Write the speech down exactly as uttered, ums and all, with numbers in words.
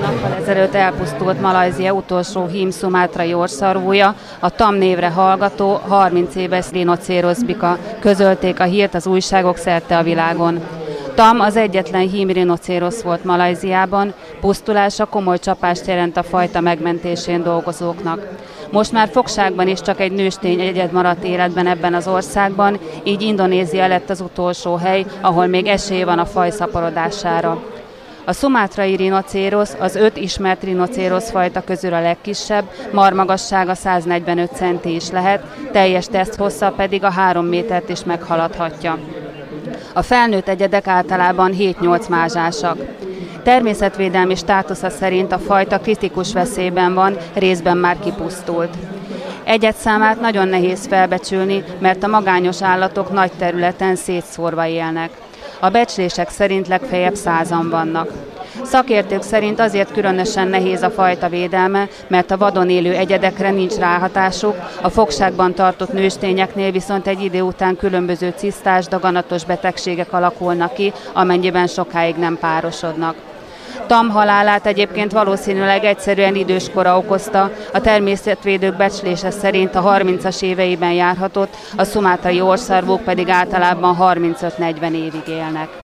nappal ezelőtt elpusztult Malajzia utolsó hím szumátrai orrszarvúja, a Tam névre hallgató, harminc éves rinocéroszbika, közölték a hírt az újságok szerte a világon. Tam az egyetlen hím rinocérosz volt Malajziában, pusztulása komoly csapást jelent a fajta megmentésén dolgozóknak. Most már fogságban is csak egy nőstény egyed maradt életben ebben az országban, így Indonézia lett az utolsó hely, ahol még esély van a faj szaporodására. A szumátrai rinocérosz az öt ismert rinocérosz fajta közül a legkisebb, marmagassága száznegyvenöt centi is lehet, teljes testhossza pedig a három métert is meghaladhatja. A felnőtt egyedek általában hét-nyolc mázsásak. Természetvédelmi státusza szerint a fajta kritikus veszélyben van, részben már kipusztult. Egyedszámát nagyon nehéz felbecsülni, mert a magányos állatok nagy területen szétszórva élnek. A becslések szerint legfeljebb százan vannak. Szakértők szerint azért különösen nehéz a fajta védelme, mert a vadon élő egyedekre nincs ráhatásuk, a fogságban tartott nőstényeknél viszont egy idő után különböző cisztás, daganatos betegségek alakulnak ki, amennyiben sokáig nem párosodnak. Tam halálát egyébként valószínűleg egyszerűen időskora okozta, a természetvédők becslése szerint a harmincas éveiben járhatott, a szumátrai orrszarvúk pedig általában harmincöt-negyven évig élnek.